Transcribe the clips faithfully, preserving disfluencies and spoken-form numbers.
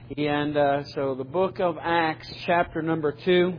And uh, so the book of Acts, chapter number two,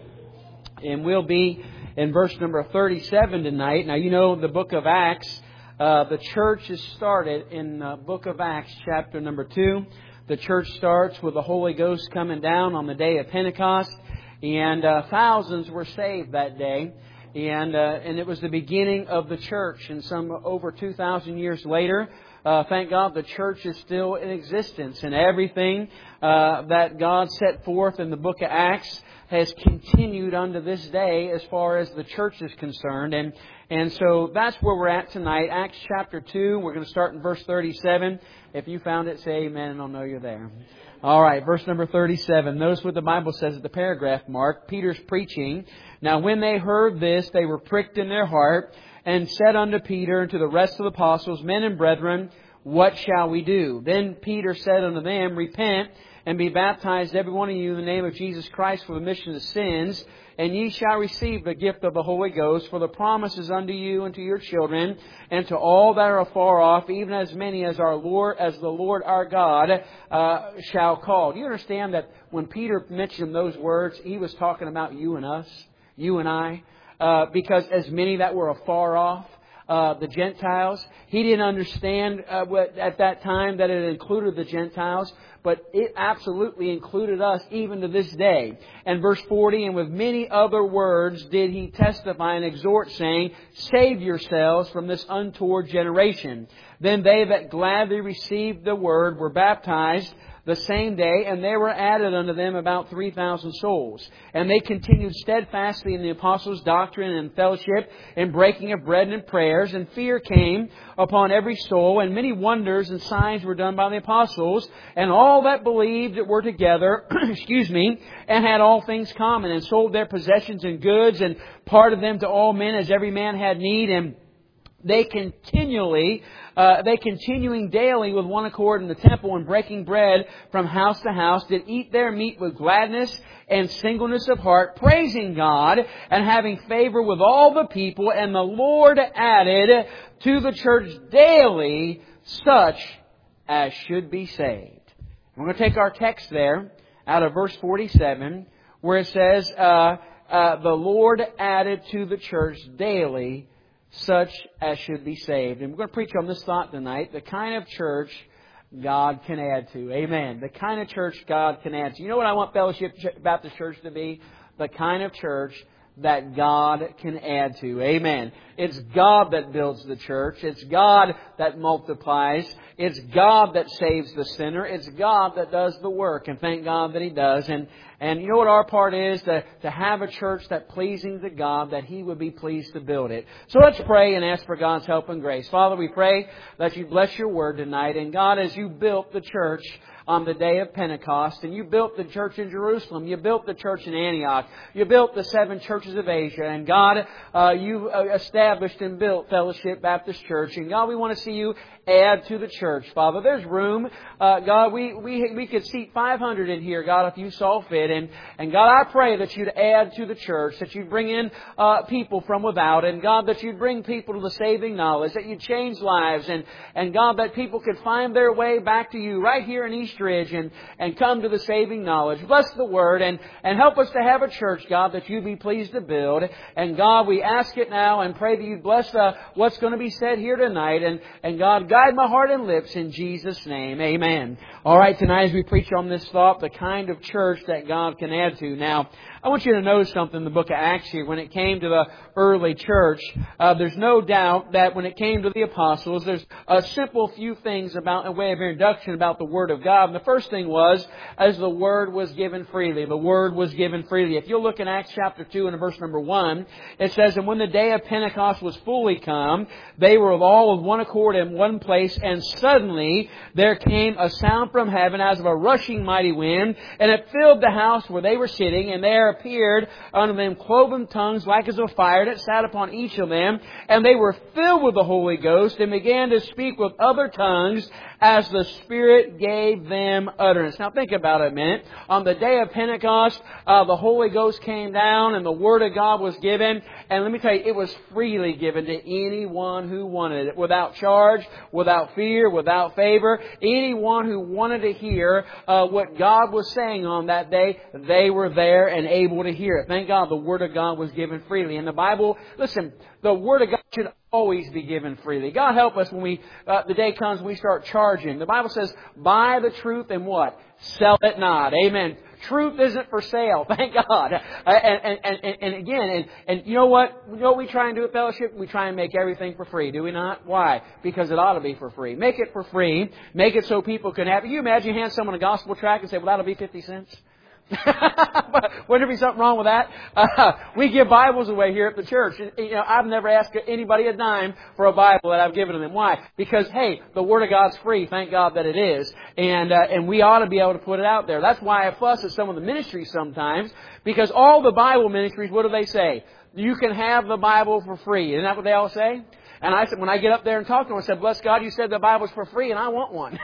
and we'll be in verse number thirty-seven tonight. Now, you know the book of Acts, uh, the church is started in the book of Acts, chapter number two. The church starts with the Holy Ghost coming down on the day of Pentecost, and uh, thousands were saved that day. And uh, and it was the beginning of the church. And some over two thousand years later, uh, thank God, the church is still in existence. And everything uh, that God set forth in the book of Acts has continued unto this day as far as the church is concerned. And and so that's where we're at tonight. Acts chapter two. We're going to start in verse thirty-seven. If you found it, say amen, and I'll know you're there. All right, verse number thirty-seven. Notice what the Bible says at the paragraph mark. Peter's preaching. Now when they heard this, they were pricked in their heart, and said unto Peter and to the rest of the apostles, Men and brethren, what shall we do? Then Peter said unto them, Repent, and be baptized every one of you in the name of Jesus Christ for the remission of sins, and ye shall receive the gift of the Holy Ghost, for the promise is unto you and to your children, and to all that are afar off, even as many as our Lord, as the Lord our God uh, shall call. Do you understand that when Peter mentioned those words, he was talking about you and us, you and I, uh, because as many that were afar off, Uh, the Gentiles. He didn't understand uh, what, at that time that it included the Gentiles, but it absolutely included us even to this day. And verse forty, And with many other words did he testify and exhort, saying, Save yourselves from this untoward generation. Then they that gladly received the word were baptized the same day, and there were added unto them about three thousand souls. And they continued steadfastly in the apostles' doctrine and fellowship, in breaking of bread and prayers. And fear came upon every soul, and many wonders and signs were done by the apostles. And all that believed were together, excuse me, and had all things common, and sold their possessions and goods, and parted them to all men as every man had need. And they continually, uh, they continuing daily with one accord in the temple and breaking bread from house to house, did eat their meat with gladness and singleness of heart, praising God and having favor with all the people. And the Lord added to the church daily such as should be saved. We're going to take our text there out of verse forty-seven, where it says, uh, uh, the Lord added to the church daily such as should be saved. And we're going to preach on this thought tonight, the kind of church God can add to. Amen. The kind of church God can add to. You know what I want Fellowship Baptist Church to be? The kind of church that God can add to. Amen. It's God that builds the church. It's God that multiplies. It's God that saves the sinner. It's God that does the work. And thank God that He does. And and you know what our part is? To, to have a church that pleasing to God, that He would be pleased to build it. So let's pray and ask for God's help and grace. Father, we pray that You bless Your Word tonight. And God, as You built the church on the day of Pentecost, and You built the church in Jerusalem, You built the church in Antioch, You built the seven churches of Asia, and God, uh, You established and built Fellowship Baptist Church, and God, we want to see You add to the church, Father. There's room, uh, God, we, we we could seat five hundred in here, God, if You saw fit, and, and God, I pray that You'd add to the church, that You'd bring in uh, people from without, and God, that You'd bring people to the saving knowledge, that You'd change lives, and, and God, that people could find their way back to You right here in East Ridge and, and come to the saving knowledge. Bless the Word and, and help us to have a church, God, that You'd be pleased to build. And God, we ask it now and pray that You'd bless uh, what's going to be said here tonight. And, and God, guide my heart and lips in Jesus' name. Amen. All right, tonight as we preach on this thought, the kind of church that God can add to. Now, I want you to know something in the book of Acts here. When it came to the early church, uh, there's no doubt that when it came to the apostles, there's a simple few things about, a way of introduction about the Word of God. And the first thing was, as the Word was given freely. The Word was given freely. If you'll look in Acts chapter two and verse number one, it says, And when the day of Pentecost was fully come, they were all with one accord in one place, and suddenly there came a sound from heaven as of a rushing mighty wind, and it filled the house where they were sitting, and there appeared unto them cloven tongues like as of fire, that sat upon each of them, and they were filled with the Holy Ghost, and began to speak with other tongues as the Spirit gave them utterance. Now think about it a minute. On the day of Pentecost, uh, the Holy Ghost came down and the Word of God was given. And let me tell you, it was freely given to anyone who wanted it, without charge, without fear, without favor. Anyone who wanted to hear uh, what God was saying on that day, they were there and able to hear it. Thank God the Word of God was given freely. And the Bible, listen, the Word of God should always be given freely. God help us when we uh, the day comes when we start charging. The Bible says, buy the truth and what? Sell it not. Amen. Truth isn't for sale. Thank God. Uh, and, and, and, and again, and, and you know what? You know what we try and do at Fellowship? We try and make everything for free. Do we not? Why? Because it ought to be for free. Make it for free. Make it so people can have it. You imagine you hand someone a gospel tract and say, well, that'll be fifty cents. Wouldn't there be something wrong with that? Uh, we give Bibles away here at the church. You know, I've never asked anybody a dime for a Bible that I've given to them. Why? Because, hey, the Word of God's free. Thank God that it is. And uh, and we ought to be able to put it out there. That's why I fuss at some of the ministries sometimes. Because all the Bible ministries, what do they say? You can have the Bible for free. Isn't that what they all say? And I said, when I get up there and talk to them, I said, bless God, you said the Bible's for free and I want one.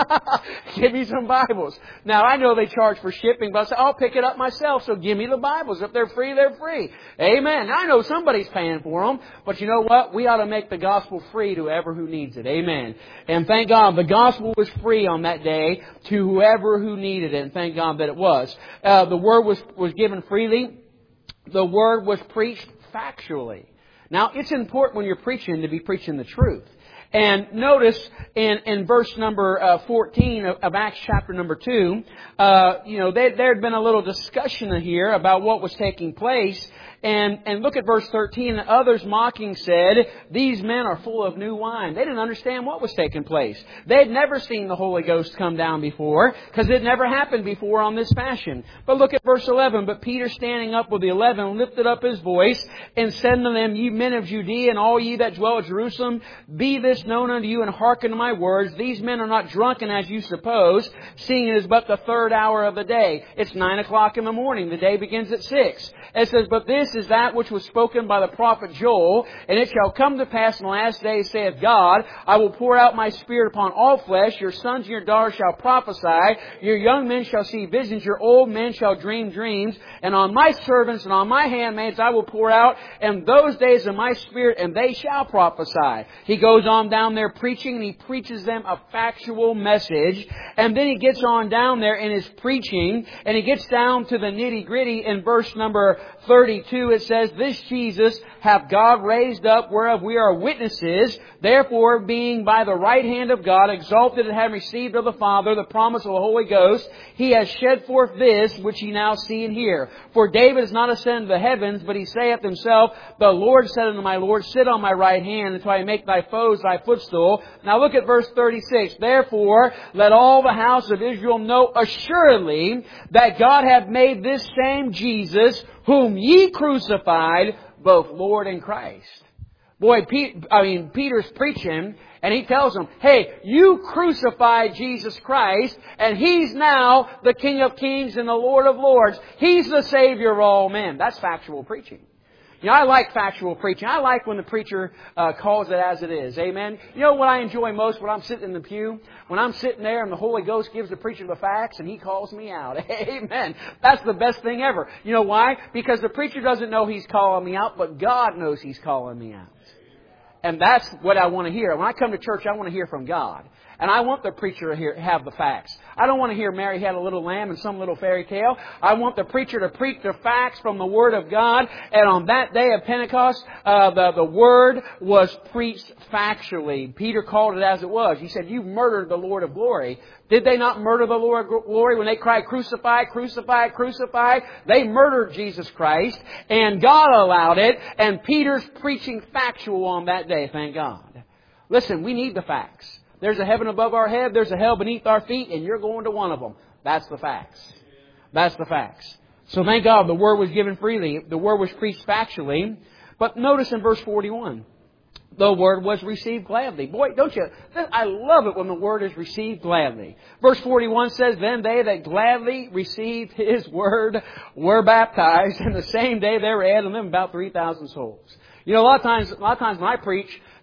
Give me some Bibles. Now, I know they charge for shipping, but I said, I'll pick it up myself, so give me the Bibles. If they're free, they're free. Amen. Now, I know somebody's paying for them, but you know what? We ought to make the gospel free to whoever who needs it. Amen. And thank God, the gospel was free on that day to whoever who needed it, and thank God that it was. Uh, the Word was, was given freely. The Word was preached factually. Now, it's important when you're preaching to be preaching the truth. And notice in, in verse number uh, fourteen of, of Acts chapter number two, uh, you know, there, there had been a little discussion here about what was taking place. And, and look at verse thirteen. Others mocking said, these men are full of new wine. They didn't understand what was taking place. They had never seen the Holy Ghost come down before, because it never happened before on this fashion. But look at verse eleven. But Peter, standing up with the eleven, lifted up his voice and said to them, ye men of Judea, and all ye that dwell at Jerusalem, be this known unto you, and hearken to my words. These men are not drunken as you suppose, seeing it is but the third hour of the day. It's nine o'clock in the morning. The day begins at six. It says, but this is that which was spoken by the prophet Joel, and it shall come to pass in the last days, saith God, I will pour out my Spirit upon all flesh. Your sons and your daughters shall prophesy. Your young men shall see visions. Your old men shall dream dreams. And on my servants and on my handmaids I will pour out in those days of my Spirit, and they shall prophesy. He goes on down there preaching, and he preaches them a factual message. And then he gets on down there in his preaching, and he gets down to the nitty gritty in verse number thirty-two. It says, this Jesus hath God raised up, whereof we are witnesses. Therefore, being by the right hand of God exalted, and having received of the Father the promise of the Holy Ghost, he has shed forth this which ye now see and hear. For David is not ascended to the heavens, but he saith himself, the Lord said unto my Lord, sit on my right hand until I make thy foes thy footstool. Now look at verse thirty-six. Therefore, let all the house of Israel know assuredly that God hath made this same Jesus, whom ye crucified, both Lord and Christ. Boy, Pete, I mean, Peter's preaching, and he tells them, hey, you crucified Jesus Christ, and He's now the King of Kings and the Lord of Lords. He's the Savior of all men. That's factual preaching. You know, I like factual preaching. I like when the preacher uh, calls it as it is. Amen. You know what I enjoy most when I'm sitting in the pew? When I'm sitting there and the Holy Ghost gives the preacher the facts and he calls me out. Amen. That's the best thing ever. You know why? Because the preacher doesn't know he's calling me out, but God knows He's calling me out. And that's what I want to hear. When I come to church, I want to hear from God. And I want the preacher to hear, have the facts. I don't want to hear Mary had a little lamb and some little fairy tale. I want the preacher to preach the facts from the Word of God. And on that day of Pentecost, uh, the, the Word was preached factually. Peter called it as it was. He said, you've murdered the Lord of glory. Did they not murder the Lord of glory when they cried, crucify, crucify, crucify? They murdered Jesus Christ, and God allowed it. And Peter's preaching factual on that day, thank God. Listen, we need the facts. There's a heaven above our head. There's a hell beneath our feet. And you're going to one of them. That's the facts. That's the facts. So thank God the Word was given freely. The Word was preached factually. But notice in verse forty-one. The Word was received gladly. Boy, don't you? I love it when the Word is received gladly. Verse forty-one says, then they that gladly received His Word were baptized. And the same day there were added to them about three thousand souls. You know, a lot of times, a lot of times when I preach,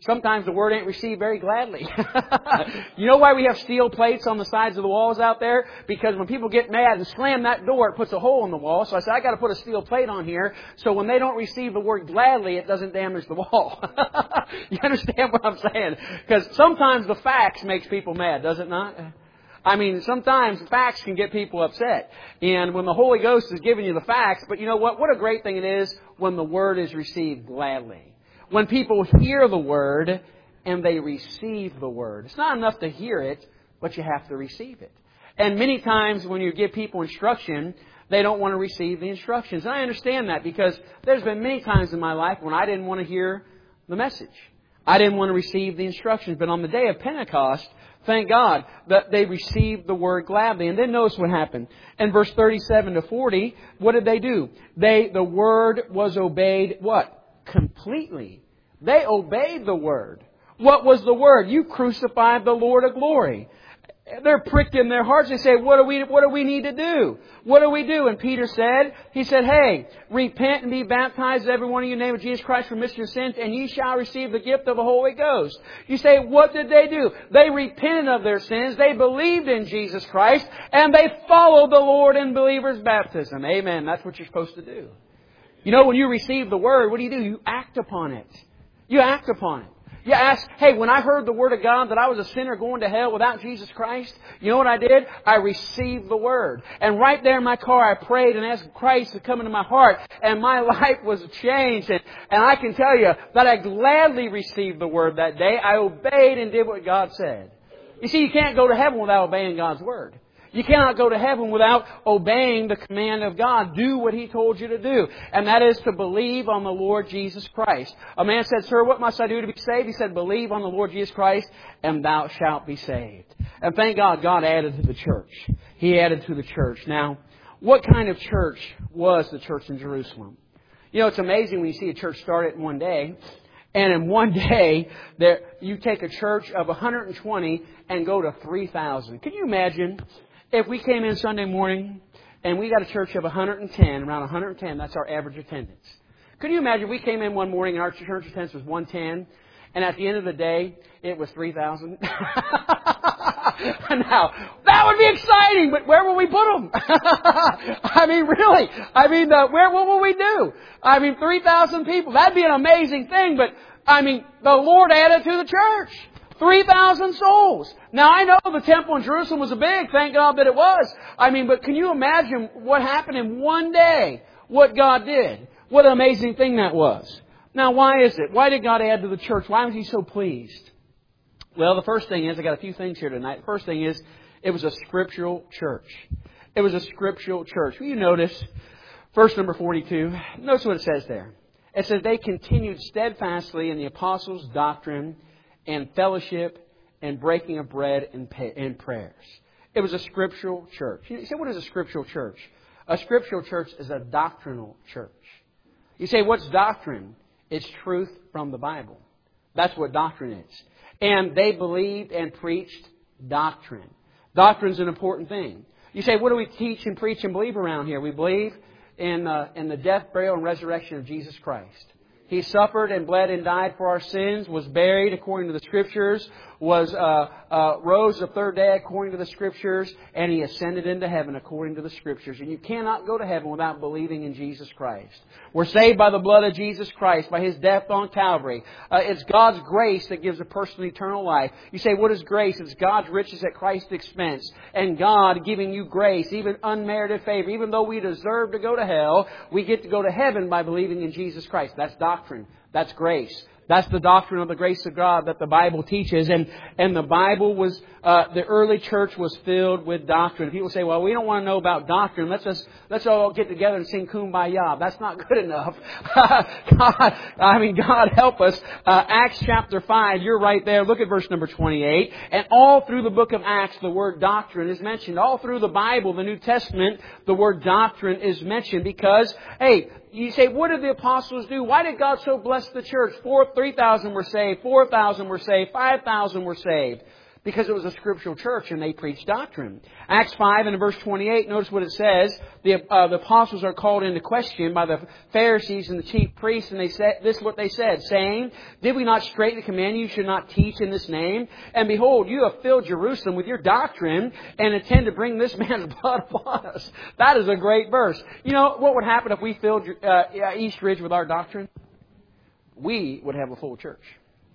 sometimes the Word ain't received very gladly. You know why we have steel plates on the sides of the walls out there? Because when people get mad and slam that door, it puts a hole in the wall. So I said, I got to put a steel plate on here so when they don't receive the Word gladly, it doesn't damage the wall. You understand what I'm saying? Because sometimes the facts makes people mad, does it not? I mean, sometimes facts can get people upset. And when the Holy Ghost is giving you the facts, but you know what? What a great thing it is when the Word is received gladly. When people hear the Word and they receive the Word. It's not enough to hear it, but you have to receive it. And many times when you give people instruction, they don't want to receive the instructions. And I understand that because there's been many times in my life when I didn't want to hear the message. I didn't want to receive the instructions. But on the day of Pentecost, thank God that they received the Word gladly. And then notice what happened. In verse thirty-seven to forty, what did they do? They, the Word was obeyed, what? Completely. They obeyed the Word. What was the Word? You crucified the Lord of glory. They're pricked in their hearts. They say, what do we, what do we need to do? What do we do? And Peter said, he said, hey, repent and be baptized, every one of you, in the name of Jesus Christ, for remission of sins, and ye shall receive the gift of the Holy Ghost. You say, what did they do? They repented of their sins. They believed in Jesus Christ, and they followed the Lord in believers' baptism. Amen. That's what you're supposed to do. You know, when you receive the Word, what do you do? You act upon it. You act upon it. You ask, hey, when I heard the Word of God that I was a sinner going to hell without Jesus Christ, you know what I did? I received the Word. And right there in my car, I prayed and asked Christ to come into my heart. And my life was changed. And, and I can tell you that I gladly received the Word that day. I obeyed and did what God said. You see, you can't go to heaven without obeying God's Word. You cannot go to heaven without obeying the command of God. Do what He told you to do. And that is to believe on the Lord Jesus Christ. A man said, sir, what must I do to be saved? He said, believe on the Lord Jesus Christ and thou shalt be saved. And thank God, God added to the church. He added to the church. Now, what kind of church was the church in Jerusalem? You know, it's amazing when you see a church start in one day. And in one day, there you take a church of one hundred twenty and go to three thousand. Can you imagine? If we came in Sunday morning and we got a church of one hundred ten, around one hundred ten, that's our average attendance. Could you imagine we came in one morning and our church attendance was one hundred ten, and at the end of the day, it was three thousand? Now, that would be exciting, but where will we put them? I mean, really. I mean, uh, where, what will we do? I mean, three thousand people. That'd be an amazing thing, but, I mean, the Lord added to the church. three thousand souls. Now, I know the temple in Jerusalem was a big, thank God that it was. I mean, but can you imagine what happened in one day? What God did? What an amazing thing that was. Now, why is it? Why did God add to the church? Why was He so pleased? Well, the first thing is, I got a few things here tonight. The first thing is, it was a scriptural church. It was a scriptural church. Will you notice, verse number forty-two, notice what it says there. It says, they continued steadfastly in the apostles' doctrine and fellowship and breaking of bread and, pay, and prayers. It was a scriptural church. You say, what is a scriptural church? A scriptural church is a doctrinal church. You say, what's doctrine? It's truth from the Bible. That's what doctrine is. And they believed and preached doctrine. Doctrine's an important thing. You say, what do we teach and preach and believe around here? We believe in, uh, in the death, burial, and resurrection of Jesus Christ. He suffered and bled and died for our sins, was buried according to the Scriptures, was uh, uh, rose the third day according to the Scriptures, and He ascended into heaven according to the Scriptures. And you cannot go to heaven without believing in Jesus Christ. We're saved by the blood of Jesus Christ, by His death on Calvary. Uh, it's God's grace that gives a person eternal life. You say, what is grace? It's God's riches at Christ's expense. And God giving you grace, even unmerited favor. Even though we deserve to go to hell, we get to go to heaven by believing in Jesus Christ. That's doctrine. That's grace. That's the doctrine of the grace of God that the Bible teaches. And, and the Bible was, uh, the early church was filled with doctrine. People say, well, we don't want to know about doctrine. Let's just, let's all get together and sing Kumbaya. That's not good enough. God, I mean, God help us. Uh, Acts chapter five, you're right there. Look at verse number twenty-eight. And all through the book of Acts, the word doctrine is mentioned. All through the Bible, the New Testament, the word doctrine is mentioned because, hey, you say, what did the apostles do? Why did God so bless the church? Four, three thousand were saved. Four thousand were saved. Five thousand were saved. Because it was a scriptural church and they preached doctrine. Acts five and in verse twenty-eight, notice what it says. The, uh, the apostles are called into question by the Pharisees and the chief priests, and they said, this is what they said, saying, "Did we not straitly command you should not teach in this name? And behold, you have filled Jerusalem with your doctrine and intend to bring this man's blood upon us." That is a great verse. You know, what would happen if we filled uh, East Ridge with our doctrine? We would have a full church.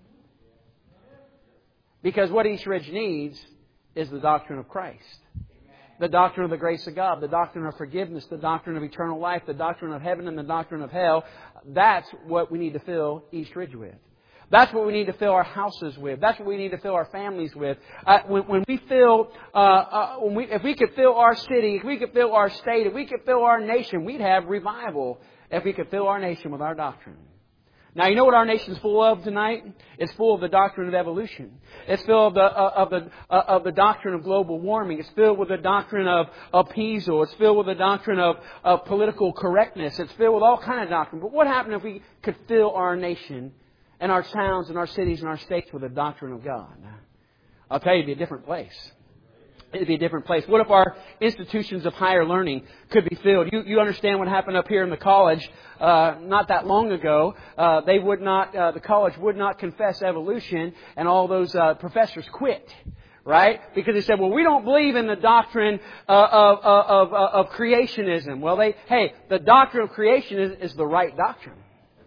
Because what East Ridge needs is the doctrine of Christ. The doctrine of the grace of God. The doctrine of forgiveness. The doctrine of eternal life. The doctrine of heaven and the doctrine of hell. That's what we need to fill East Ridge with. That's what we need to fill our houses with. That's what we need to fill our families with. Uh, when, when we fill, uh, uh, when we, if we could fill our city, if we could fill our state, if we could fill our nation, we'd have revival if we could fill our nation with our doctrine. Now, you know what our nation's full of tonight? It's full of the doctrine of evolution. It's full of the uh, of the uh, of the doctrine of global warming. It's filled with the doctrine of appeasal. It's filled with the doctrine of, of political correctness. It's filled with all kind of doctrine. But what happened if we could fill our nation and our towns and our cities and our states with the doctrine of God? I'll tell you, it'd be a different place. It'd be a different place. What if our institutions of higher learning could be filled? You you understand what happened up here in the college uh, not that long ago? Uh, they would not. Uh, the college would not confess evolution, and all those uh, professors quit. Right? Because they said, "Well, we don't believe in the doctrine uh, of of, of of creationism." Well, they hey, the doctrine of creation is, is the right doctrine.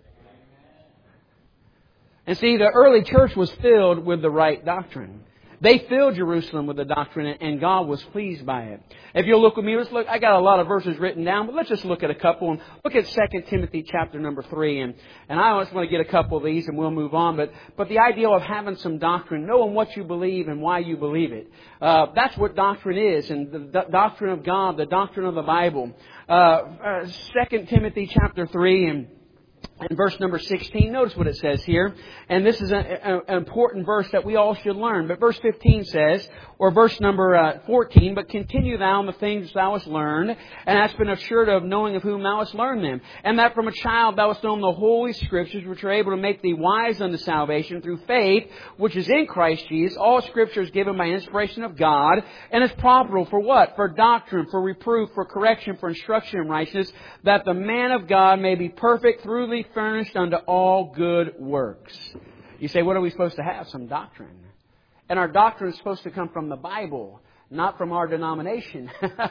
And see, the early church was filled with the right doctrine. They filled Jerusalem with the doctrine, and God was pleased by it. If you'll look with me, let's look. I got a lot of verses written down, but let's just look at a couple. And look at Second Timothy chapter number three. And, and I just want to get a couple of these, and we'll move on. But but the idea of having some doctrine, knowing what you believe and why you believe it, uh, that's what doctrine is. And the, the doctrine of God, the doctrine of the Bible. Uh, uh, Second Timothy chapter three and. In verse number sixteen, notice what it says here. And this is an important verse that we all should learn. But verse fifteen says, or verse number uh, fourteen, "But continue thou in the things thou hast learned, and hast been assured of knowing of whom thou hast learned them. And that from a child thou hast known the holy Scriptures, which are able to make thee wise unto salvation through faith, which is in Christ Jesus. All Scripture is given by inspiration of God, and is profitable for what? For doctrine, for reproof, for correction, for instruction in righteousness, that the man of God may be perfect, thoroughly furnished unto all good works." You say, what are we supposed to have? Some doctrine. And our doctrine is supposed to come from the Bible, not from our denomination.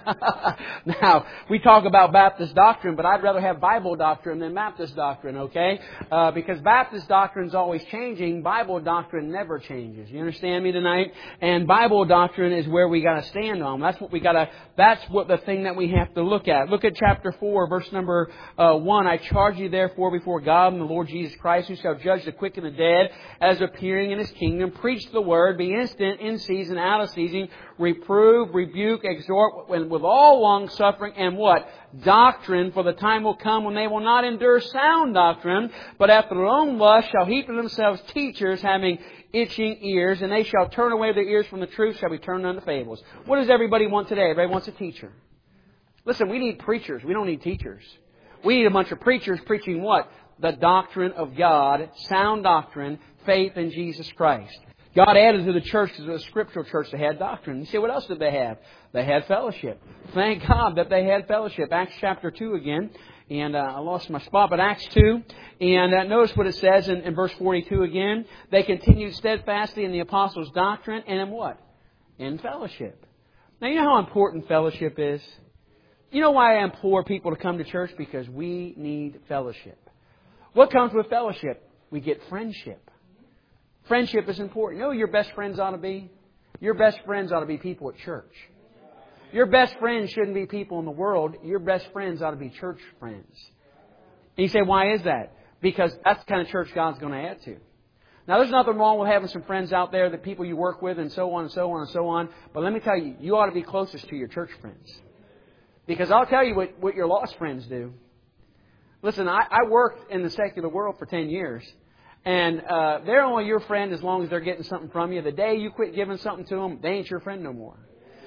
Now, we talk about Baptist doctrine, but I'd rather have Bible doctrine than Baptist doctrine, okay? Uh, because Baptist doctrine is always changing. Bible doctrine never changes. You understand me tonight? And Bible doctrine is where we got to stand on. That's what we got to, that's what the thing that we have to look at. Look at chapter four, verse number uh, one. "I charge you therefore before God and the Lord Jesus Christ, who shall judge the quick and the dead, as appearing in His kingdom. Preach the word, be instant, in season, out of season, reprove, rebuke, exhort with all long suffering and what? Doctrine, for the time will come when they will not endure sound doctrine, but after their own lust shall heap to themselves teachers having itching ears, and they shall turn away their ears from the truth, shall be turned unto fables." What does everybody want today? Everybody wants a teacher. Listen, we need preachers. We don't need teachers. We need a bunch of preachers preaching what? The doctrine of God, sound doctrine, faith in Jesus Christ. God added to the church, to the scriptural church, they had doctrine. You see, what else did they have? They had fellowship. Thank God that they had fellowship. Acts chapter two again. And uh, I lost my spot, but Acts two. And uh, notice what it says in, in verse forty-two again. "They continued steadfastly in the apostles' doctrine, and in what? In fellowship." Now, you know how important fellowship is? You know why I implore people to come to church? Because we need fellowship. What comes with fellowship? We get friendship. Friendship is important. You know who your best friends ought to be? Your best friends ought to be people at church. Your best friends shouldn't be people in the world. Your best friends ought to be church friends. And you say, why is that? Because that's the kind of church God's going to add to. Now, there's nothing wrong with having some friends out there, the people you work with, and so on and so on and so on. But let me tell you, you ought to be closest to your church friends. Because I'll tell you what, what your lost friends do. Listen, I, I worked in the secular world for ten years. And uh, they're only your friend as long as they're getting something from you. The day you quit giving something to them, they ain't your friend no more.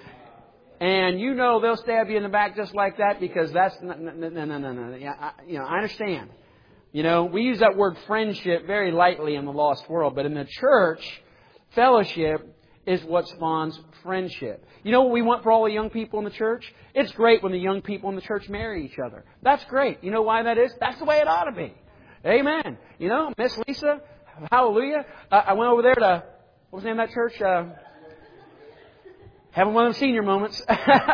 And you know they'll stab you in the back just like that because that's... No, no, no, no, no. no. Yeah, I, you know, I understand. You know, we use that word friendship very lightly in the lost world. But in the church, fellowship is what spawns friendship. You know what we want for all the young people in the church? It's great when the young people in the church marry each other. That's great. You know why that is? That's the way it ought to be. Amen. You know, Miss Lisa, hallelujah. Uh, I went over there to, what was the name of that church? Uh, having one of them senior moments.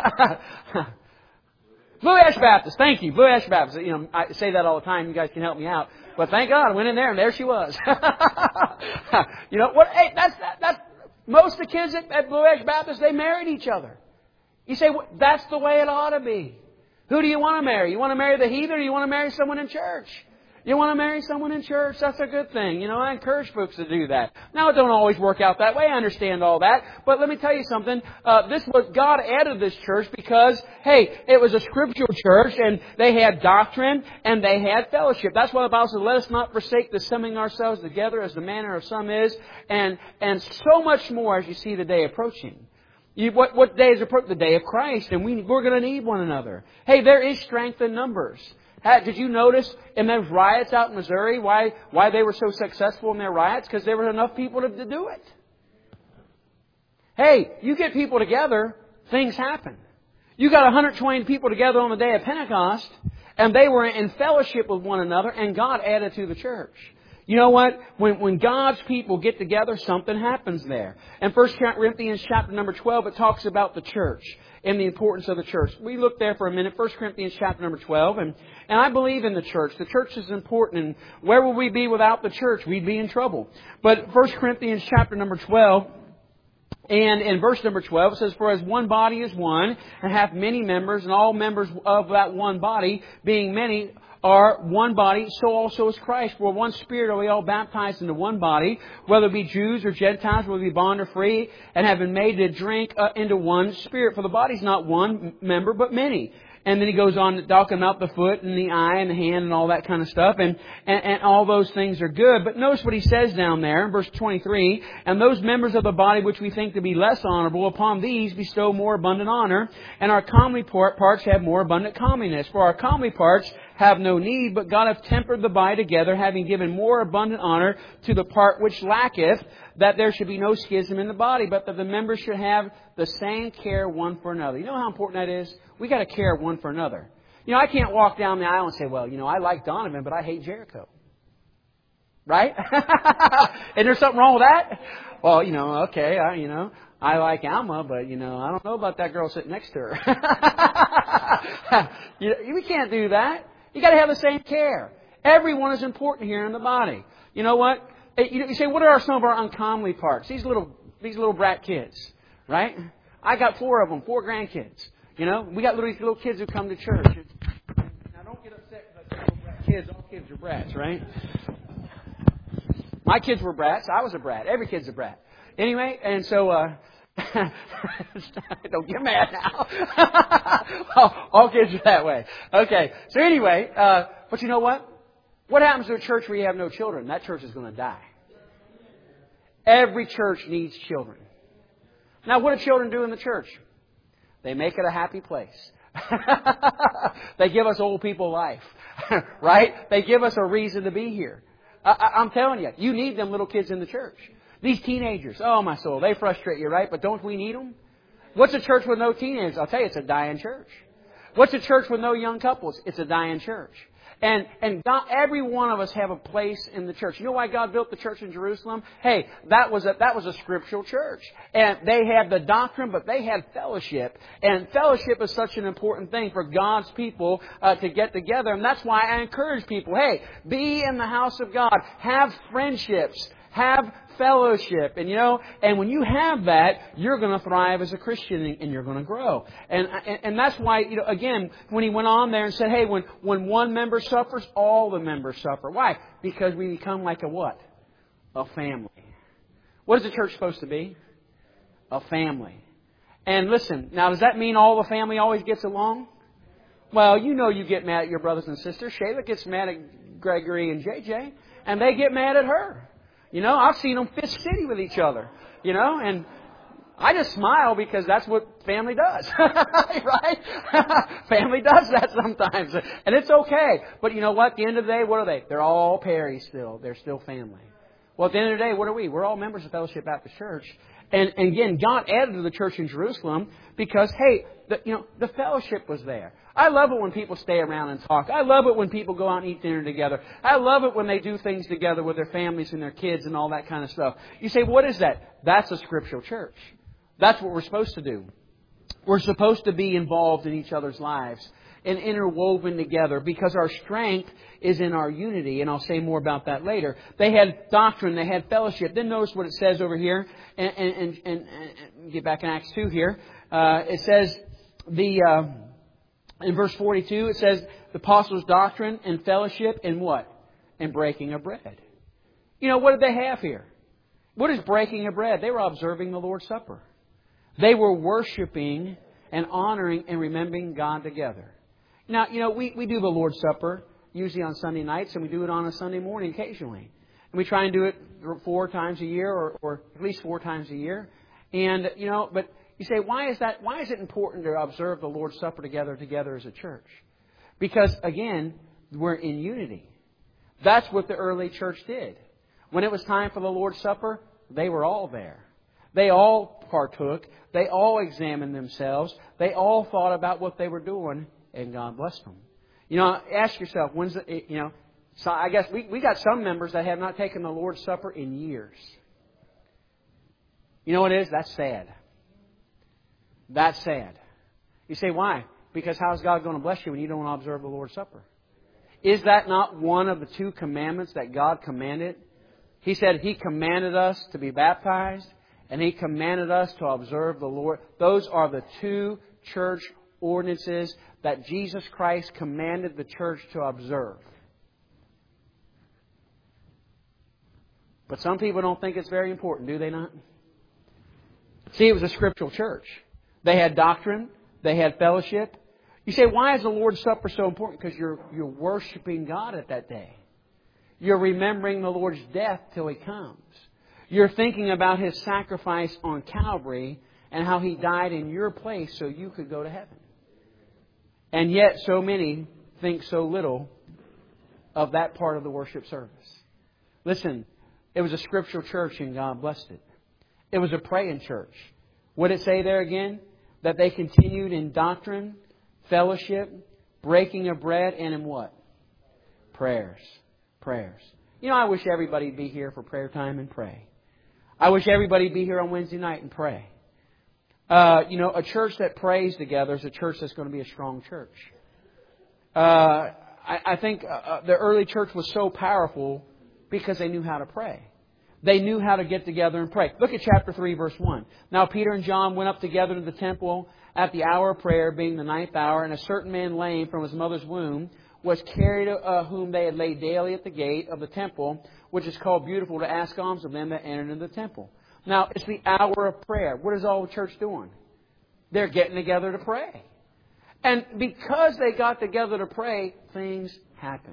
Blue Ash Baptist. Thank you. Blue Ash Baptist. You know, I say that all the time. You guys can help me out. But thank God I went in there and there she was. You know what? Hey, that's that, that's most of the kids at, at Blue Ash Baptist. They married each other. You say, well, that's the way it ought to be. Who do you want to marry? You want to marry the heathen, or you want to marry someone in church? You want to marry someone in church? That's a good thing. You know, I encourage folks to do that. Now, it don't always work out that way. I understand all that. But let me tell you something. Uh, this was, God added this church because, hey, it was a scriptural church, and they had doctrine, and they had fellowship. That's why the Bible says, let us not forsake the assembling ourselves together as the manner of some is, and, and so much more as you see the day approaching. You, what, what day is approaching? The day of Christ, and we, we're going to need one another. Hey, there is strength in numbers. Did you notice in those riots out in Missouri why why they were so successful in their riots? Because there were enough people to, to do it. Hey, you get people together, things happen. You got one hundred twenty people together on the day of Pentecost, and they were in fellowship with one another, and God added to the church. You know what? When when God's people get together, something happens there. In First Corinthians chapter number twelve, it talks about the church and the importance of the church. We look there for a minute. First Corinthians chapter number twelve. And, and I believe in the church. The church is important. And where would we be without the church? We'd be in trouble. But First Corinthians chapter number twelve, and in verse number twelve, it says, for as one body is one, and hath many members, and all members of that one body, being many, are one body, so also is Christ. For one Spirit are we all baptized into one body, whether it be Jews or Gentiles, whether it be bond or free, and have been made to drink uh, into one Spirit. For the body's not one member, but many. And then he goes on to talk about the foot and the eye and the hand and all that kind of stuff. And, and, and all those things are good. But notice what he says down there in verse twenty-three. And those members of the body which we think to be less honorable, upon these bestow more abundant honor. And our comely parts have more abundant comeliness. For our comely parts have no need, but God hath tempered the body together, having given more abundant honor to the part which lacketh, that there should be no schism in the body, but that the members should have the same care one for another. You know how important that is? We got to care one for another. You know, I can't walk down the aisle and say, well, you know, I like Donovan, but I hate Jericho. Right? Isn't there something wrong with that? Well, you know, okay, I, you know, I like Alma, but, you know, I don't know about that girl sitting next to her. you, we can't do that. You got to have the same care. Everyone is important here in the body. You know what? You say, what are some of our uncomely parts? These little, these little brat kids, right? I got four of them, four grandkids. You know, we got little, little kids who come to church. Now, don't get upset because little brat kids. All kids are brats, right? My kids were brats. I was a brat. Every kid's a brat. Anyway, and so. Uh, Don't get mad now. all, all kids are that way. Okay. So anyway, uh, but you know what? What happens to a church where you have no children? That church is going to die. Every church needs children. Now, what do children do in the church? They make it a happy place. They give us old people life. Right? They give us a reason to be here. I, I, I'm telling you, you need them little kids in the church. These teenagers, oh my soul, they frustrate you, right? But don't we need them? What's a church with no teenagers? I'll tell you, it's a dying church. What's a church with no young couples? It's a dying church. And and God, every one of us have a place in the church. You know why God built the church in Jerusalem? Hey, that was a that was a scriptural church. And they had the doctrine, but they had fellowship. And fellowship is such an important thing for God's people uh, to get together. And that's why I encourage people, hey, be in the house of God. Have friendships. Have fellowship. And you know, and when you have that, you're going to thrive as a Christian and you're going to grow. And, and and that's why, you know, again, when he went on there and said, hey, when, when one member suffers, all the members suffer. Why? Because we become like a what? A family. What is the church supposed to be? A family. And listen, now does that mean all the family always gets along? Well, you know you get mad at your brothers and sisters. Shayla gets mad at Gregory and J J, and they get mad at her. You know, I've seen them fist city with each other, you know, and I just smile because that's what family does, right? Family does that sometimes, and it's okay. But you know what? At the end of the day, what are they? They're all Perry still. They're still family. Well, at the end of the day, what are we? We're all members of Fellowship Baptist Church, And, and again, God added to the church in Jerusalem because, hey, the, you know, the fellowship was there. I love it when people stay around and talk. I love it when people go out and eat dinner together. I love it when they do things together with their families and their kids and all that kind of stuff. You say, what is that? That's a scriptural church. That's what we're supposed to do. We're supposed to be involved in each other's lives and interwoven together because our strength is in our unity. And I'll say more about that later. They had doctrine. They had fellowship. Then notice what it says over here. And, and, and, and, and get back in Acts two here. Uh, it says the... Uh, In verse forty-two, it says the apostles' doctrine and fellowship and what? And breaking of bread. You know, what did they have here? What is breaking of bread? They were observing the Lord's Supper. They were worshiping and honoring and remembering God together. Now, you know, we, we do the Lord's Supper usually on Sunday nights, and we do it on a Sunday morning occasionally. And we try and do it four times a year or, or at least four times a year. And, you know, but... You say, why is that? Why is it important to observe the Lord's Supper together, together as a church? Because, again, we're in unity. That's what the early church did. When it was time for the Lord's Supper, they were all there. They all partook. They all examined themselves. They all thought about what they were doing, and God blessed them. You know, ask yourself, when's the, you know, so I guess we, we got some members that have not taken the Lord's Supper in years. You know what it is? That's sad. That's sad. You say, why? Because how is God going to bless you when you don't observe the Lord's Supper? Is that not one of the two commandments that God commanded? He said He commanded us to be baptized and He commanded us to observe the Lord. Those are the two church ordinances that Jesus Christ commanded the church to observe. But some people don't think it's very important, do they not? See, it was a scriptural church. They had doctrine. They had fellowship. You say, why is the Lord's Supper so important? Because you're, you're worshiping God at that day. You're remembering the Lord's death till He comes. You're thinking about His sacrifice on Calvary and how He died in your place so you could go to heaven. And yet so many think so little of that part of the worship service. Listen, it was a scriptural church and God blessed it. It was a praying church. What did it say there again? That they continued in doctrine, fellowship, breaking of bread, and in what? Prayers. Prayers. You know, I wish everybody would be here for prayer time and pray. I wish everybody would be here on Wednesday night and pray. Uh, you know, a church that prays together is a church that's going to be a strong church. Uh, I, I think uh, the early church was so powerful because they knew how to pray. They knew how to get together and pray. Look at chapter three, verse one. Now Peter and John went up together to the temple at the hour of prayer, being the ninth hour, and a certain man lame from his mother's womb was carried, uh, whom they had laid daily at the gate of the temple, which is called Beautiful, to ask alms of them that entered into the temple. Now, it's the hour of prayer. What is all the church doing? They're getting together to pray. And because they got together to pray, things happened.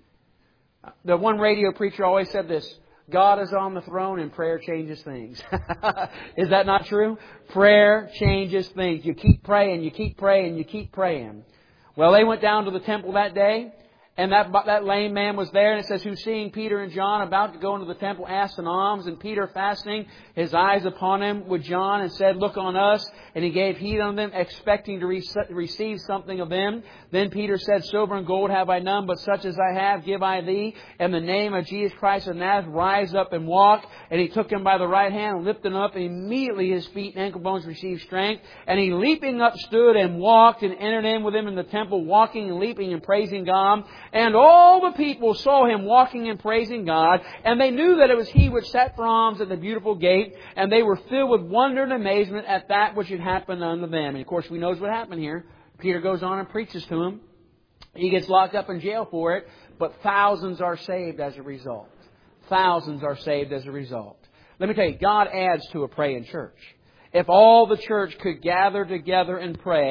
The one radio preacher always said this: God is on the throne and prayer changes things. Is that not true? Prayer changes things. You keep praying, you keep praying, you keep praying. Well, they went down to the temple that day, and that that lame man was there, and it says, who seeing Peter and John about to go into the temple asked an alms, and Peter, fastening his eyes upon him with John, and said, look on us. And he gave heed on them, expecting to re- receive something of them. Then Peter said, silver and gold have I none, but such as I have give I thee. In the name of Jesus Christ of Nazareth, rise up and walk. And he took him by the right hand and lifted him up, and immediately his feet and ankle bones received strength. And he leaping up stood and walked, and entered in with him in the temple, walking and leaping and praising God. And all the people saw him walking and praising God, and they knew that it was he which sat for alms at the beautiful gate, and they were filled with wonder and amazement at that which had happened unto them. And of course, we know what happened here. Peter goes on and preaches to him. He gets locked up in jail for it, but thousands are saved as a result. Thousands are saved as a result. Let me tell you, God adds to a praying church. If all the church could gather together and pray,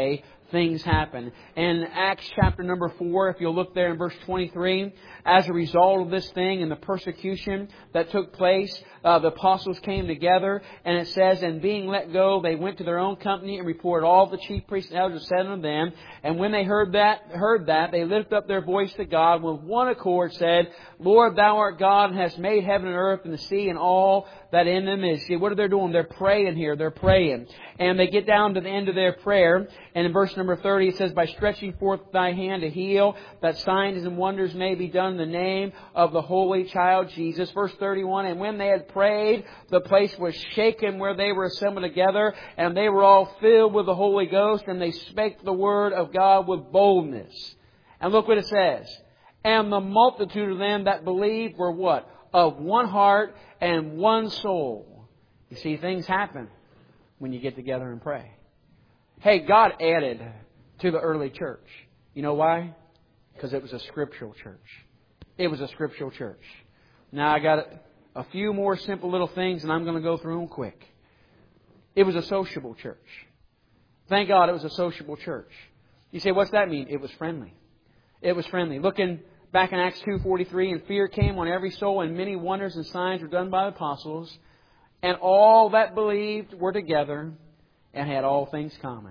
things happen. In Acts chapter number four, if you'll look there in verse twenty-three, as a result of this thing and the persecution that took place, uh, the apostles came together, and it says, and being let go, they went to their own company and reported all the chief priests and elders said unto them. And when they heard that, heard that, they lifted up their voice to God, with one accord said, Lord, Thou art God, and hast made heaven and earth and the sea and all that in them is. See, what are they doing? They're praying here. They're praying. And they get down to the end of their prayer. And in verse number thirty, it says, by stretching forth Thy hand to heal, that signs and wonders may be done in the name of the Holy Child Jesus. Verse thirty-one, and when they had prayed, the place was shaken where they were assembled together, and they were all filled with the Holy Ghost, and they spake the word of God with boldness. And look what it says. And the multitude of them that believed were what? Of one heart and one soul. You see, things happen when you get together and pray. Hey, God added to the early church. You know why? Because it was a scriptural church. It was a scriptural church. Now I got a few more simple little things, and I'm going to go through them quick. It was a sociable church. Thank God it was a sociable church. You say, what's that mean? It was friendly. It was friendly. Looking back in Acts two forty-three, and fear came on every soul, and many wonders and signs were done by the apostles. And all that believed were together and had all things common.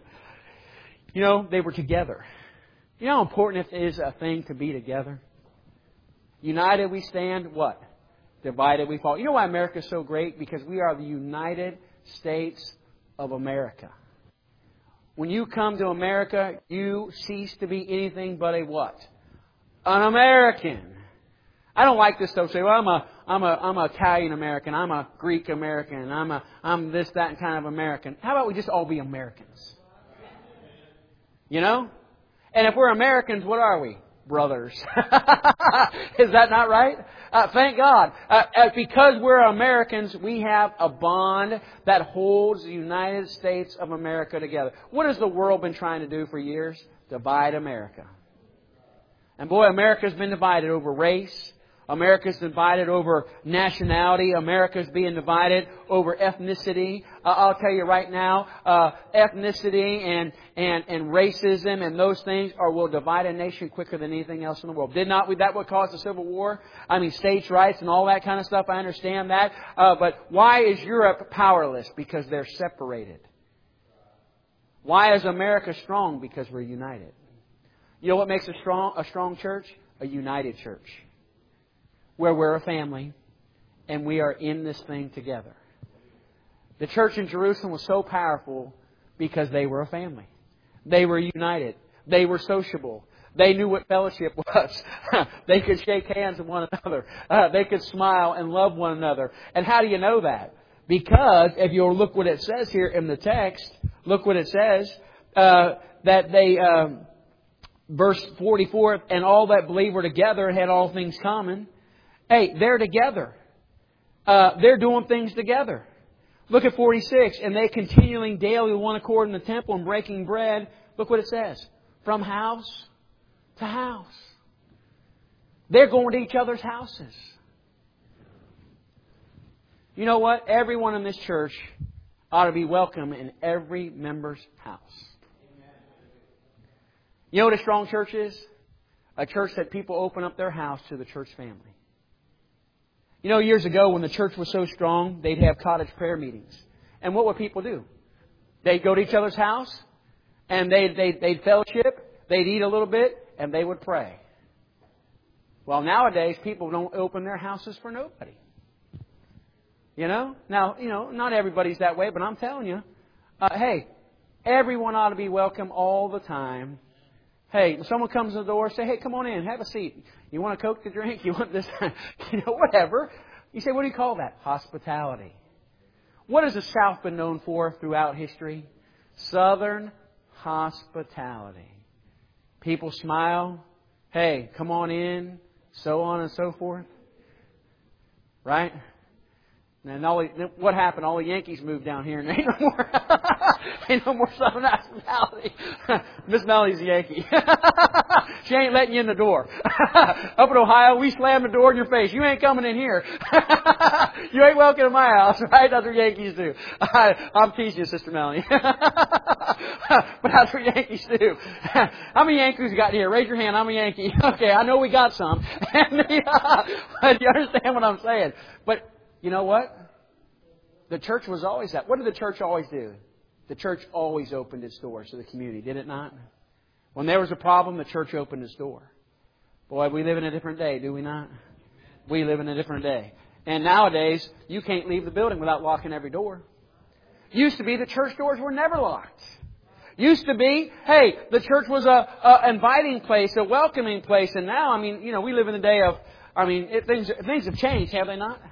You know, they were together. You know how important it is a thing to be together? United we stand, what? Divided we fall. You know why America is so great? Because we are the United States of America. When you come to America, you cease to be anything but a what? An American. I don't like this stuff. Say, well, I'm a, I'm a, I'm a Italian American. I'm a Greek American. I'm a, I'm this, that, and kind of American. How about we just all be Americans? You know? And if we're Americans, what are we? Brothers. Is that not right? Uh, thank God. Uh, uh, because we're Americans, we have a bond that holds the United States of America together. What has the world been trying to do for years? Divide America. And boy, America's been divided over race. America's divided over nationality. America's being divided over ethnicity. Uh, I'll tell you right now, uh, ethnicity and, and, and racism and those things are will divide a nation quicker than anything else in the world. Did not we, that what caused the Civil War? I mean, states' rights and all that kind of stuff. I understand that. Uh, but why is Europe powerless? Because they're separated. Why is America strong? Because we're united. You know what makes a strong, a strong church? A united church. Where we're a family and we are in this thing together. The church in Jerusalem was so powerful because they were a family. They were united. They were sociable. They knew what fellowship was. They could shake hands with one another. Uh, they could smile and love one another. And how do you know that? Because if you'll look what it says here in the text, look what it says, uh, that they... Um, Verse forty-four, and all that believed were together and had all things common. Hey, they're together. Uh, they're doing things together. Look at forty-six, and they continuing daily with one accord in the temple and breaking bread. Look what it says. From house to house. They're going to each other's houses. You know what? Everyone in this church ought to be welcome in every member's house. You know what a strong church is? A church that people open up their house to the church family. You know, years ago when the church was so strong, they'd have cottage prayer meetings. And what would people do? They'd go to each other's house, and they'd, they'd, they'd fellowship, they'd eat a little bit, and they would pray. Well, nowadays, people don't open their houses for nobody. You know? Now, you know, not everybody's that way, but I'm telling you, uh, hey, everyone ought to be welcome all the time. Hey, when someone comes to the door, say, hey, come on in, have a seat. You want a Coke to drink? You want this? You know, whatever. You say, what do you call that? Hospitality. What has the South been known for throughout history? Southern hospitality. People smile. Hey, come on in. So on and so forth. Right? And all the, what happened? All the Yankees moved down here, and ain't no more, ain't no more Southern hospitality. Miss Mellie's a Yankee. She ain't letting you in the door. Up in Ohio, we slam the door in your face. You ain't coming in here. You ain't welcome to my house, right? That's what Yankees do. I, I'm teasing you, Sister Melanie. But that's what Yankees do. How many Yankees got here? Raise your hand. I'm a Yankee. Okay, I know we got some. And the, uh, but you understand what I'm saying? But you know what? The church was always that. What did the church always do? The church always opened its doors to the community, did it not? When there was a problem, the church opened its door. Boy, we live in a different day, do we not? We live in a different day. And nowadays, you can't leave the building without locking every door. Used to be the church doors were never locked. Used to be, hey, the church was a, a inviting place, a welcoming place. And now, I mean, you know, we live in a day of, I mean, it, things things have changed, have they not?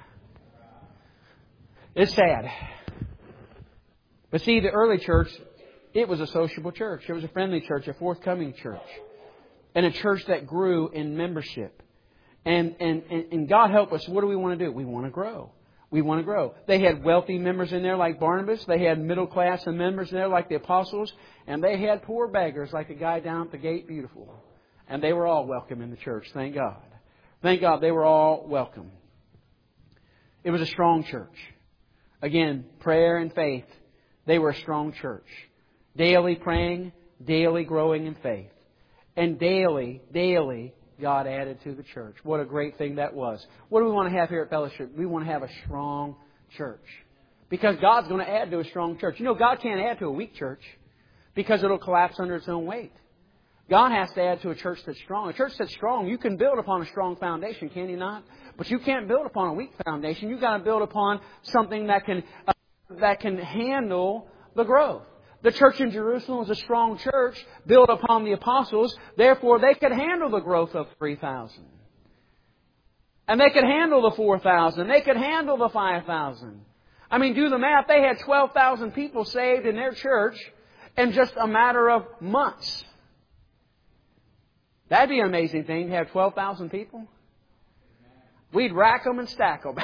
It's sad. But see, the early church, it was a sociable church. It was a friendly church, a forthcoming church. And a church that grew in membership. And, and, and, and God help us, what do we want to do? We want to grow. We want to grow. They had wealthy members in there like Barnabas. They had middle class members in there like the apostles. And they had poor beggars like the guy down at the gate, Beautiful. And they were all welcome in the church. Thank God. Thank God they were all welcome. It was a strong church. Again, prayer and faith. They were a strong church. Daily praying, daily growing in faith. And daily, daily, God added to the church. What a great thing that was. What do we want to have here at Fellowship? We want to have a strong church. Because God's going to add to a strong church. You know, God can't add to a weak church because it'll collapse under its own weight. God has to add to a church that's strong. A church that's strong, you can build upon a strong foundation, can you not? But you can't build upon a weak foundation. You've got to build upon something that can uh, that can handle the growth. The church in Jerusalem was a strong church built upon the apostles. Therefore, they could handle the growth of three thousand. And they could handle the four thousand. They could handle the five thousand. I mean, do the math. They had twelve thousand people saved in their church in just a matter of months. That'd be an amazing thing to have twelve thousand people. We'd rack them and stack them.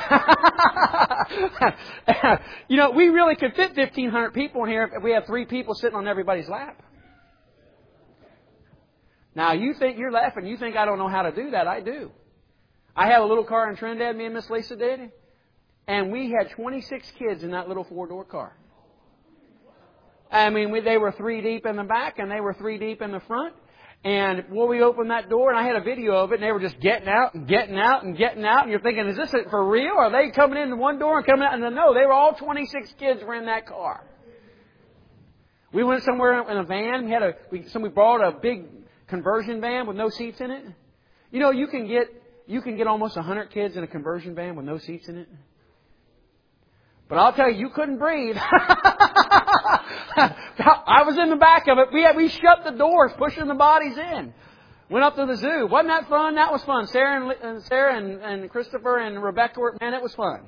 You know, we really could fit fifteen hundred people in here if we had three people sitting on everybody's lap. Now, you think you're laughing. You think I don't know how to do that. I do. I had a little car in Trinidad, me and Miss Lisa did. And we had twenty-six kids in that little four-door car. I mean, we, they were three deep in the back and they were three deep in the front. And when we opened that door, and I had a video of it, and they were just getting out and getting out and getting out. And you're thinking, is this for real? Are they coming in one door and coming out? And then, no, they were all twenty-six kids were in that car. We went somewhere in a van. We had a, we, so we brought a big conversion van with no seats in it. You know, you can get, you can get almost one hundred kids in a conversion van with no seats in it. But I'll tell you, you couldn't breathe. I was in the back of it. We had, we shut the doors, pushing the bodies in. Went up to the zoo. Wasn't that fun? That was fun. Sarah and, and Sarah and, and Christopher and Rebecca were, man, it was fun.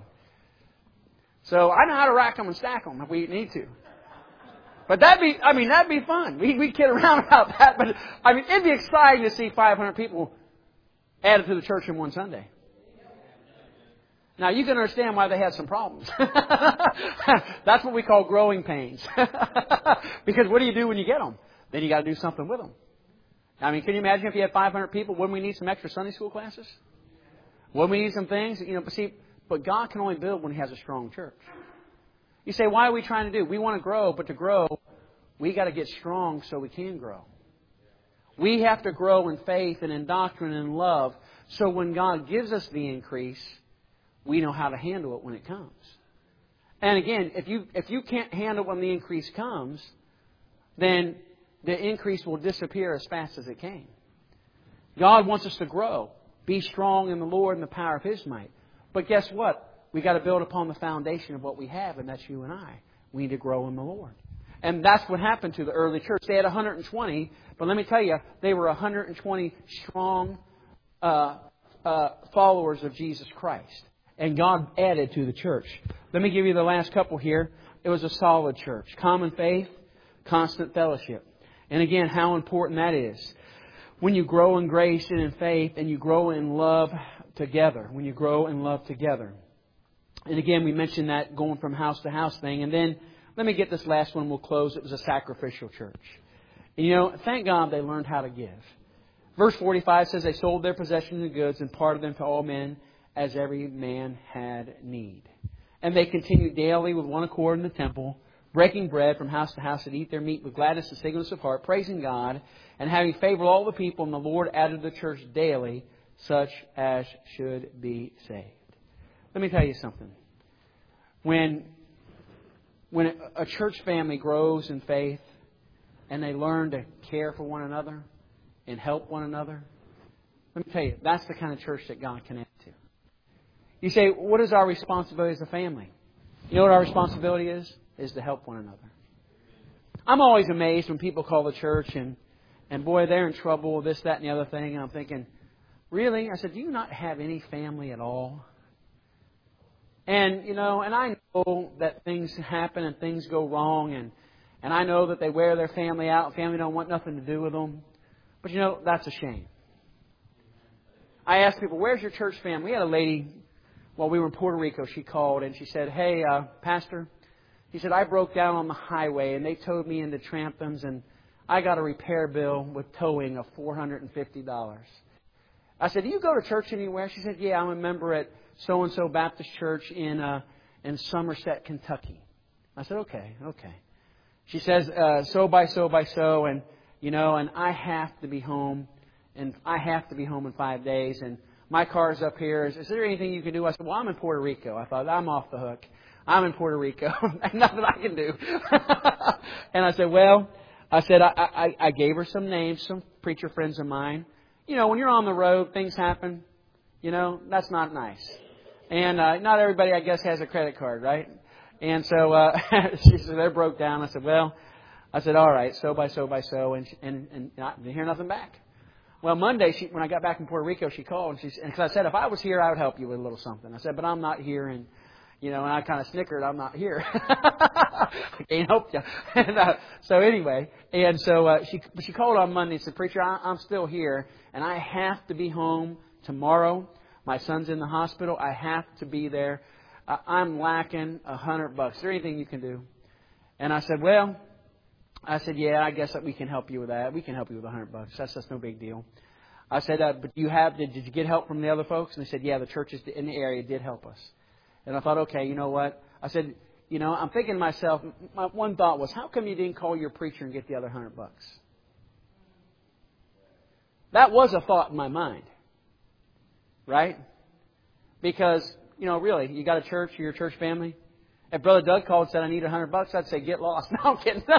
So I know how to rack them and stack them if we need to. But that'd be, I mean, that'd be fun. We, we'd kid around about that. But I mean, it'd be exciting to see five hundred people added to the church in one Sunday. Now, you can understand why they had some problems. That's what we call growing pains. Because what do you do when you get them? Then you got to do something with them. I mean, can you imagine if you had five hundred people? Wouldn't we need some extra Sunday school classes? Wouldn't we need some things? You know, but see, but God can only build when He has a strong church. You say, why are we trying to do? We want to grow, but to grow, we got to get strong so we can grow. We have to grow in faith and in doctrine and in love. So when God gives us the increase, we know how to handle it when it comes. And again, if you if you can't handle when the increase comes, then the increase will disappear as fast as it came. God wants us to grow. Be strong in the Lord and the power of His might. But guess what? We got to build upon the foundation of what we have, and that's you and I. We need to grow in the Lord. And that's what happened to the early church. They had one hundred twenty, but let me tell you, they were one hundred twenty strong uh, uh, followers of Jesus Christ. And God added to the church. Let me give you the last couple here. It was a solid church. Common faith, constant fellowship. And again, how important that is. When you grow in grace and in faith and you grow in love together. When you grow in love together. And again, we mentioned that going from house to house thing. And then, let me get this last one. We'll close. It was a sacrificial church. And you know, thank God they learned how to give. Verse forty-five says they sold their possessions and goods and parted them to all men as every man had need. And they continued daily with one accord in the temple, breaking bread from house to house, and eat their meat with gladness and singleness of heart, praising God, and having favor with all the people. And the Lord added to the church daily such as should be saved. Let me tell you something. When, when a church family grows in faith and they learn to care for one another and help one another, let me tell you, that's the kind of church that God can add to. You say, what is our responsibility as a family? You know what our responsibility is? Is to help one another. I'm always amazed when people call the church and, and boy, they're in trouble with this, that, and the other thing. And I'm thinking, really? I said, do you not have any family at all? And, you know, and I know that things happen and things go wrong. And, and I know that they wear their family out. Family don't want nothing to do with them. But, you know, that's a shame. I asked people, where's your church family? We had a lady, while we were in Puerto Rico, she called and she said, hey, uh, Pastor, he said, I broke down on the highway and they towed me into Trampton's and I got a repair bill with towing of four hundred fifty dollars. I said, do you go to church anywhere? She said, yeah, I'm a member at so-and-so Baptist Church in uh, in Somerset, Kentucky. I said, okay, okay. She says, uh, so by so by so, and, you know, and I have to be home, and I have to be home in five days, and my car's up here. Is, is there anything you can do? I said, well, I'm in Puerto Rico. I thought, I'm off the hook. I'm in Puerto Rico. Nothing I can do. And I said, well, I said, I, I, I gave her some names, some preacher friends of mine. You know, when you're on the road, things happen. You know, that's not nice. And uh, not everybody, I guess, has a credit card, right? And so uh, she said, they're broke down. I said, well, I said, all right, so by so by so. And, and, and I didn't hear nothing back. Well, Monday, she, when I got back from Puerto Rico, she called. And she and cause I said, if I was here, I would help you with a little something. I said, but I'm not here. And, you know, and I kind of snickered, I'm not here. I can't help you. And, uh, so anyway, and so uh, she she called on Monday and said, Preacher, I, I'm still here, and I have to be home tomorrow. My son's in the hospital. I have to be there. Uh, I'm lacking a hundred bucks. Is there anything you can do? And I said, well, I said, yeah, I guess that we can help you with that. We can help you with a hundred bucks. That's that's no big deal. I said, uh, but you have did, did you get help from the other folks? And they said, yeah, the churches in the area did help us. And I thought, okay, you know what? I said, you know, I'm thinking to myself, my one thought was, how come you didn't call your preacher and get the other hundred bucks? That was a thought in my mind. Right? Because, you know, really, you got a church, you're a church family. If Brother Doug called and said, I need a hundred bucks, I'd say, get lost. No, I'm kidding.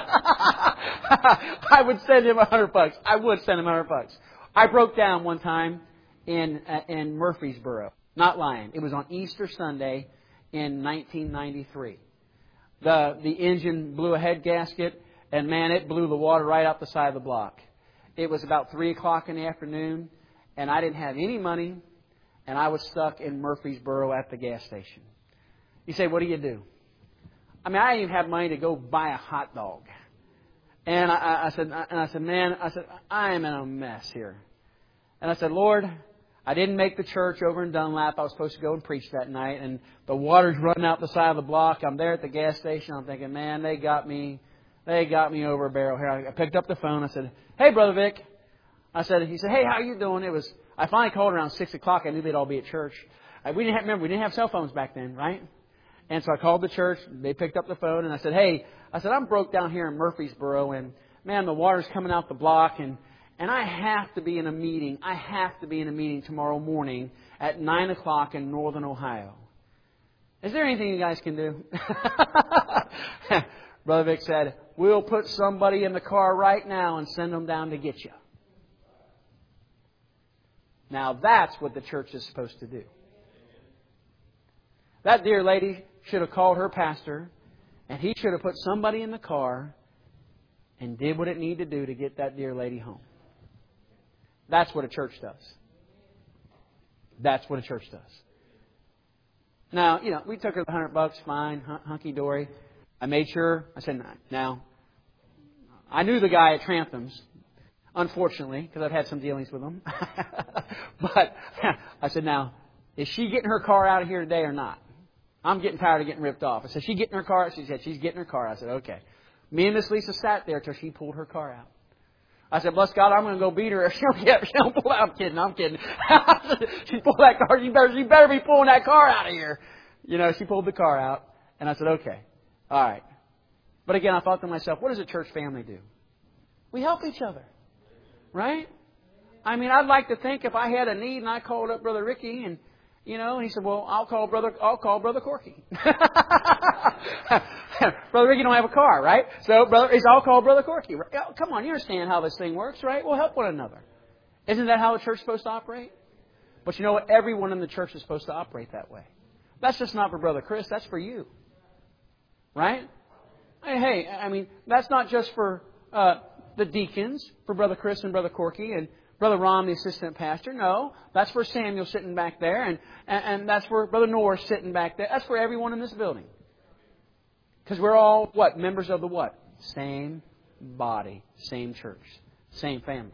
I would send him a hundred bucks. I would send him a hundred bucks. I broke down one time in uh, in Murfreesboro. Not lying. It was on Easter Sunday in nineteen ninety-three. The the engine blew a head gasket, and man, it blew the water right out the side of the block. It was about three o'clock in the afternoon, and I didn't have any money, and I was stuck in Murfreesboro at the gas station. You say, what do you do? I mean, I didn't even have money to go buy a hot dog. And I, I said, and I said, man, I said, I am in a mess here. And I said, Lord, I didn't make the church over in Dunlap. I was supposed to go and preach that night. And the water's running out the side of the block. I'm there at the gas station. I'm thinking, man, they got me. They got me over a barrel here. I picked up the phone. I said, hey, Brother Vic. I said, he said, hey, how you doing? It was, I finally called around six o'clock. I knew they'd all be at church. We didn't have, remember, we didn't have cell phones back then, right? And so I called the church. They picked up the phone. And I said, hey, I said, I'm broke down here in Murfreesboro. And, man, the water's coming out the block. And And I have to be in a meeting. I have to be in a meeting tomorrow morning at nine o'clock in Northern Ohio. Is there anything you guys can do? Brother Vic said, we'll put somebody in the car right now and send them down to get you. Now that's what the church is supposed to do. That dear lady should have called her pastor, and he should have put somebody in the car and did what it needed to do to get that dear lady home. That's what a church does. That's what a church does. Now, you know, we took her the hundred bucks, fine, hunky-dory. I made sure, I said, now, I knew the guy at Trampton's, unfortunately, because I've had some dealings with him. But I said, now, is she getting her car out of here today or not? I'm getting tired of getting ripped off. I said, she getting her car? She said, she's getting her car. I said, okay. Me and Miss Lisa sat there till she pulled her car out. I said, bless God, I'm going to go beat her if she don't, get, she don't pull out. I'm kidding, I'm kidding. She pulled that car. You better, you better be pulling that car out of here. You know, she pulled the car out. And I said, okay, all right. But again, I thought to myself, what does a church family do? We help each other. Right? I mean, I'd like to think if I had a need and I called up Brother Ricky and, you know, he said, well, I'll call Brother, I'll call Brother Corky. Brother Ricky don't have a car, right? So, brother, he's I'll call Brother Corky. Come on, you understand how this thing works, right? We'll help one another. Isn't that how the church is supposed to operate? But you know what? Everyone in the church is supposed to operate that way. That's just not for Brother Chris. That's for you. Right? Hey, I mean, that's not just for uh, the deacons, for Brother Chris and Brother Corky and Brother Ron, the assistant pastor. No, that's for Samuel sitting back there. And, and, and that's for Brother Norris sitting back there. That's for everyone in this building. Because we're all, what? Members of the what? Same body, same church, same family.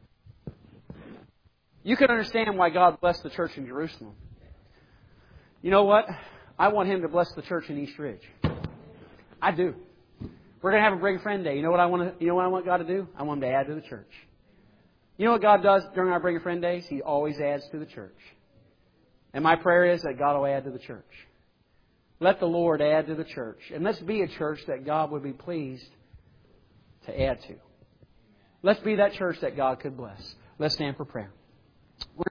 You can understand why God blessed the church in Jerusalem. You know what? I want Him to bless the church in East Ridge. I do. We're going to have a Bring a Friend Day. You know what I want to, you know what I want God to do? I want Him to add to the church. You know what God does during our Bring a Friend Days? He always adds to the church. And my prayer is that God will add to the church. Let the Lord add to the church. And let's be a church that God would be pleased to add to. Let's be that church that God could bless. Let's stand for prayer.